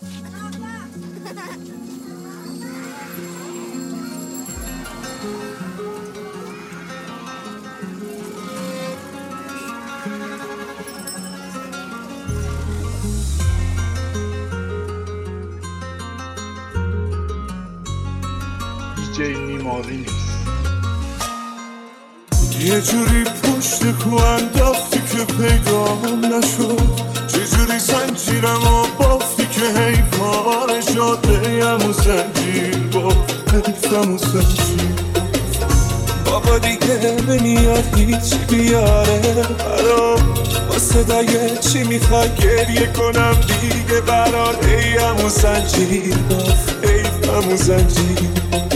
دیجی نیماری نیست. یه جوری پشت کو انداختی که پیدام نشد، چجوری زنجیرمو بافتی که حیفان شد. حیفم و زنجیر بافت، حیفم و زنجیر. بابا دیگه نمیاد هیچ بیاره برام، با صدای چی میخوای گریه کنم دیگه برات. حیفم و زنجیر بافت، حیفم و زنجیر.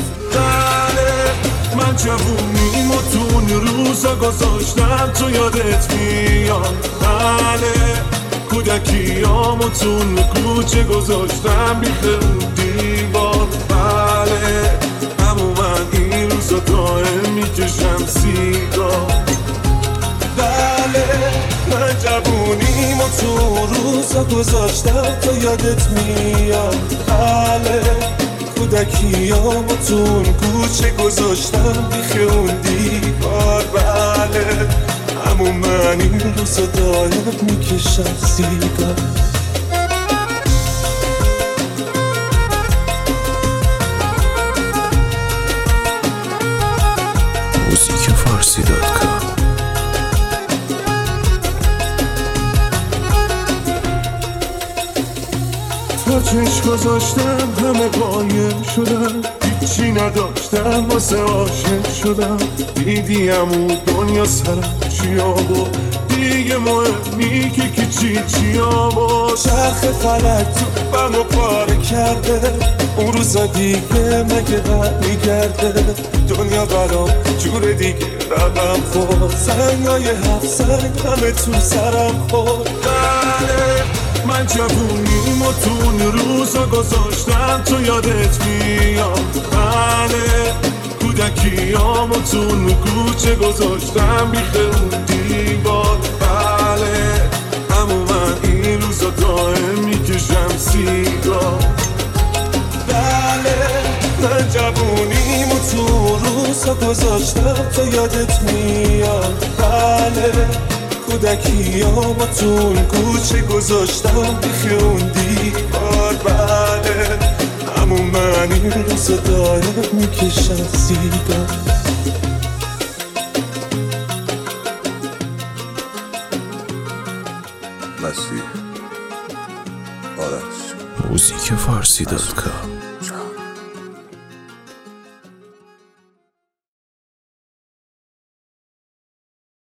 من جوونیم و تو اون روزا گذاشتم تو یادت میاد. بله کودکیام و تو اون کوچه گذاشتم بیخ اون دیوار. بله همون من این روزا دائم میکشم سیگار. بله من جوونیم و تو اون روزا گذاشتم تو یادت میاد. بله کودکیامو تو اون کوچه گذاشتم بیخ اون دیوار. بله همون من این روزا دارم میکشم سیگار. موزیکفارسی.com تا چشم گذاشتم همه قایم شدم، هیچی نداشتم واسه عاشق شدم. دیدیم اون دنیا سرم چیا با دیگه مهمی که چیا با. چرخ فلک تو بمو پاره کرده، اون روزا دیگه مگه بر میگرده. دنیا برام جور دیگه رقم خورد، سنگای 7 سنگ همه تو سرم خورد. بله من جوونیم و تو اون روزا گذاشتم تو یادت میاد. بله کودکیام و تو اون کوچه گذاشتم بیخ اون دیوار. بله همون من این روزا دائم میکشم سیگار. بله من جوونیم و تو اون روزا گذاشتم تو یادت میاد. بله کودکیام و تو اون کوچه گذاشتم بیخ اون دیوار. بله همون من این روزا دارم میکشم سیگار. مسیح آرش موزیکفارسی.com